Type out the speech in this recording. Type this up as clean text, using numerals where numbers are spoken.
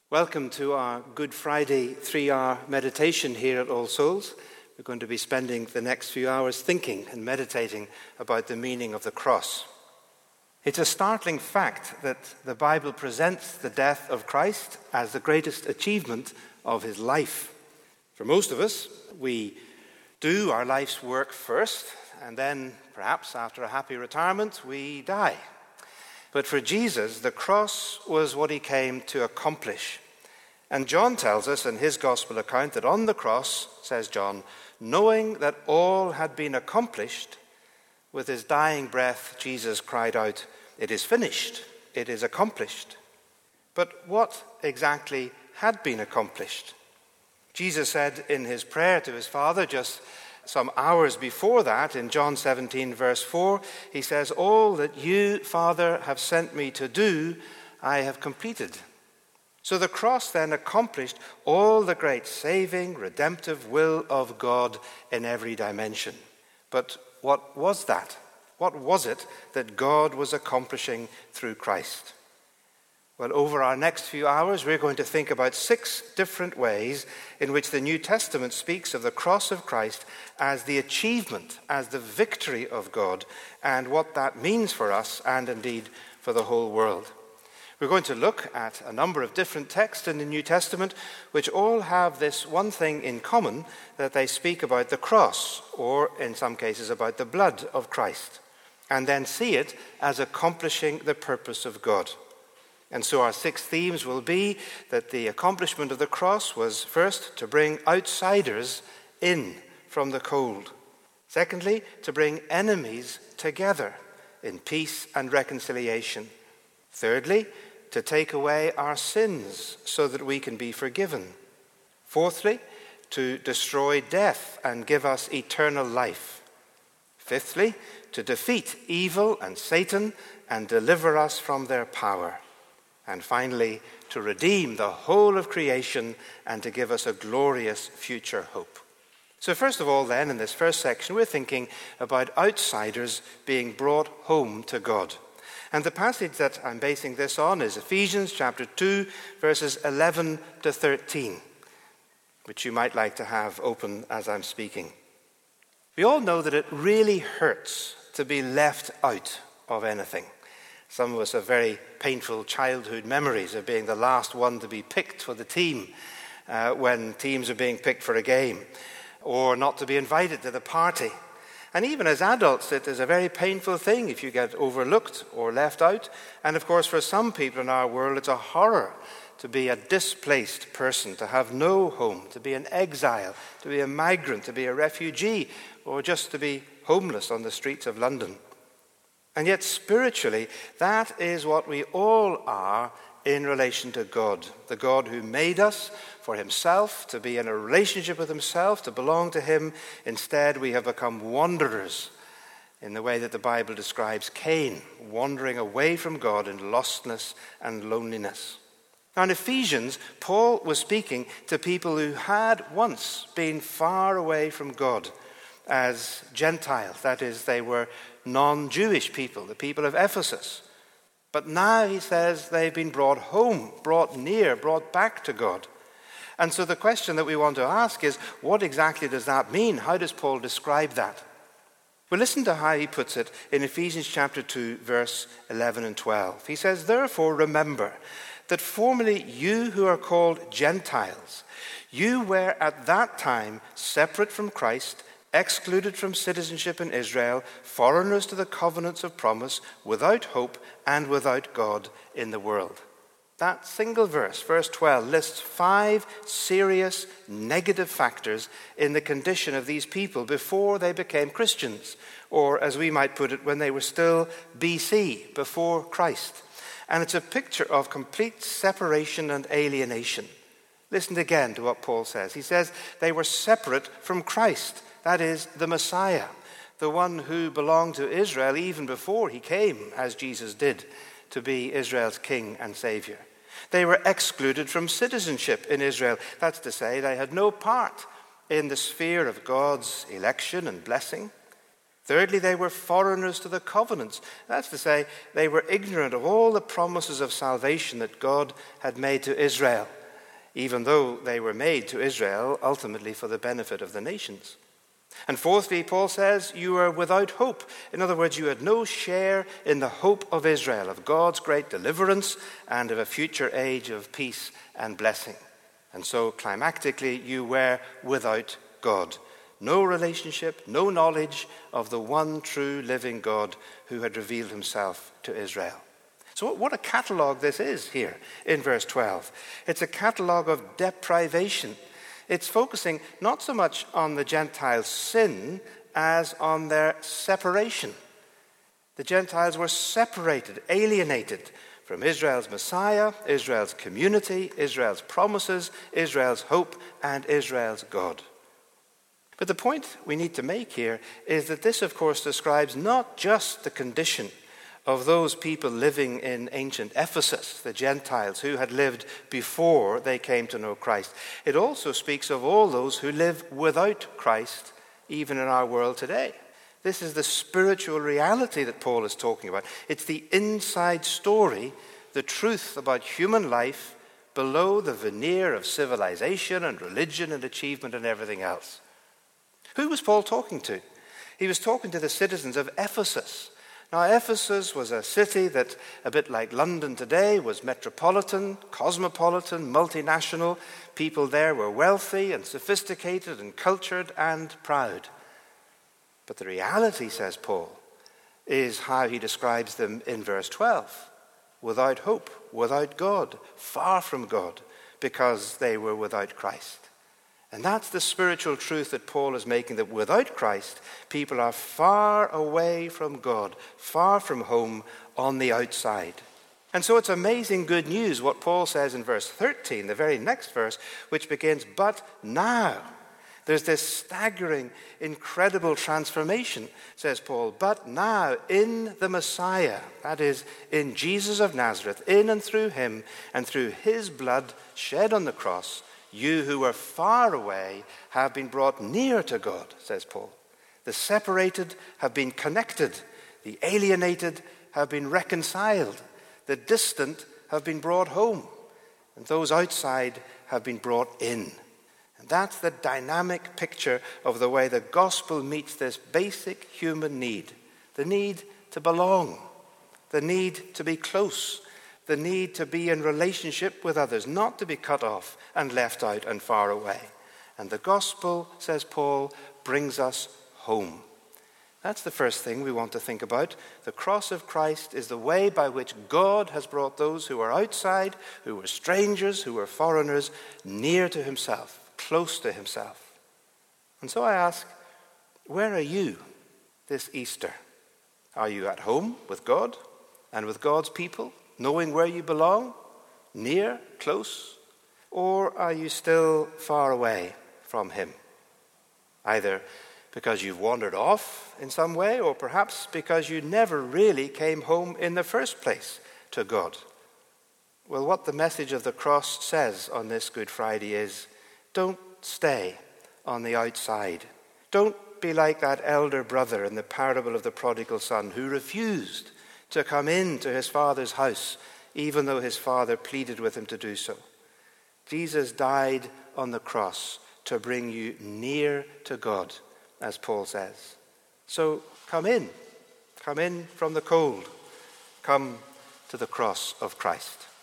Welcome to our Good Friday 3-hour meditation here at All Souls. We're going to be spending the next few hours thinking and meditating about the meaning of the cross. It's a startling fact that the Bible presents the death of Christ as the greatest achievement of his life. For most of us, we do our life's work first, and then perhaps after a happy retirement, we die. But for Jesus, the cross was what he came to accomplish. And John tells us in his gospel account that on the cross, says John, knowing that all had been accomplished, with his dying breath, Jesus cried out, "It is finished, it is accomplished." But what exactly had been accomplished? Jesus said in his prayer to his Father just some hours before that, in John 17, verse 4, he says, "All that you, Father, have sent me to do, I have completed." So the cross then accomplished all the great saving, redemptive will of God in every dimension. But what was that? What was it that God was accomplishing through Christ? Well, over our next few hours, we're going to think about 6 different ways in which the New Testament speaks of the cross of Christ as the achievement, as the victory of God, and what that means for us and indeed for the whole world. We're going to look at a number of different texts in the New Testament which all have this one thing in common, that they speak about the cross, or in some cases about the blood of Christ, and then see it as accomplishing the purpose of God. And so our 6 themes will be that the accomplishment of the cross was first to bring outsiders in from the cold. Secondly, to bring enemies together in peace and reconciliation. Thirdly, to take away our sins so that we can be forgiven. Fourthly, to destroy death and give us eternal life. Fifthly, to defeat evil and Satan and deliver us from their power. And finally, to redeem the whole of creation and to give us a glorious future hope. So first of all then, in this first section, we're thinking about outsiders being brought home to God. And the passage that I'm basing this on is Ephesians chapter 2, verses 11 to 13, which you might like to have open as I'm speaking. We all know that it really hurts to be left out of anything. Some of us have very painful childhood memories of being the last one to be picked for the team when teams are being picked for a game, or not to be invited to the party. And even as adults, it is a very painful thing if you get overlooked or left out. And of course, for some people in our world, it's a horror to be a displaced person, to have no home, to be an exile, to be a migrant, to be a refugee, or just to be homeless on the streets of London. And yet spiritually, that is what we all are in relation to God. The God who made us for himself, to be in a relationship with himself, to belong to him. Instead, we have become wanderers in the way that the Bible describes Cain, wandering away from God in lostness and loneliness. Now in Ephesians, Paul was speaking to people who had once been far away from God as Gentiles. That is, they were non-Jewish people, the people of Ephesus. But now, he says, they've been brought home, brought near, brought back to God. And so the question that we want to ask is, what exactly does that mean? How does Paul describe that? Well, listen to how he puts it in Ephesians chapter 2, verse 11 and 12. He says, "Therefore remember that formerly you who are called Gentiles, you were at that time separate from Christ, excluded from citizenship in Israel, foreigners to the covenants of promise, without hope and without God in the world." That single verse, verse 12, lists 5 serious negative factors in the condition of these people before they became Christians, or as we might put it, when they were still BC, before Christ. And it's a picture of complete separation and alienation. Listen again to what Paul says. He says they were separate from Christ. That is, the Messiah, the one who belonged to Israel even before he came, as Jesus did, to be Israel's king and savior. They were excluded from citizenship in Israel. That's to say, they had no part in the sphere of God's election and blessing. Thirdly, they were foreigners to the covenants. That's to say, they were ignorant of all the promises of salvation that God had made to Israel even though they were made to Israel ultimately for the benefit of the nations. And fourthly, Paul says, you are without hope. In other words, you had no share in the hope of Israel, of God's great deliverance and of a future age of peace and blessing. And so, climactically, you were without God. No relationship, no knowledge of the one true living God who had revealed himself to Israel. So what a catalogue this is here in verse 12. It's a catalogue of deprivation. It's focusing not so much on the Gentiles' sin as on their separation. The Gentiles were separated, alienated from Israel's Messiah, Israel's community, Israel's promises, Israel's hope, and Israel's God. But the point we need to make here is that this, of course, describes not just the condition of those people living in ancient Ephesus, the Gentiles who had lived before they came to know Christ. It also speaks of all those who live without Christ, even in our world today. This is the spiritual reality that Paul is talking about. It's the inside story, the truth about human life below the veneer of civilization and religion and achievement and everything else. Who was Paul talking to? He was talking to the citizens of Ephesus. Now, Ephesus was a city that, a bit like London today, was metropolitan, cosmopolitan, multinational. People there were wealthy and sophisticated and cultured and proud. But the reality, says Paul, is how he describes them in verse 12. Without hope, without God, far from God, because they were without Christ. And that's the spiritual truth that Paul is making, that without Christ, people are far away from God, far from home, on the outside. And so it's amazing good news what Paul says in verse 13, the very next verse, which begins, but now. There's this staggering, incredible transformation, says Paul. But now, in the Messiah, that is, in Jesus of Nazareth, in and through him, and through his blood shed on the cross, you who were far away have been brought near to God, says Paul. The separated have been connected. The alienated have been reconciled. The distant have been brought home. And those outside have been brought in. And that's the dynamic picture of the way the gospel meets this basic human need. The need to belong. The need to be close. The need to be in relationship with others, not to be cut off and left out and far away. And the gospel, says Paul, brings us home. That's the first thing we want to think about. The cross of Christ is the way by which God has brought those who are outside, who were strangers, who were foreigners, near to himself, close to himself. And so I ask, where are you this Easter? Are you at home with God and with God's people? Knowing where you belong, near, close, or are you still far away from him? Either because you've wandered off in some way, or perhaps because you never really came home in the first place to God. Well, what the message of the cross says on this Good Friday is, don't stay on the outside. Don't be like that elder brother in the parable of the prodigal son who refused to come into his father's house, even though his father pleaded with him to do so. Jesus died on the cross to bring you near to God, as Paul says. So come in from the cold. Come to the cross of Christ.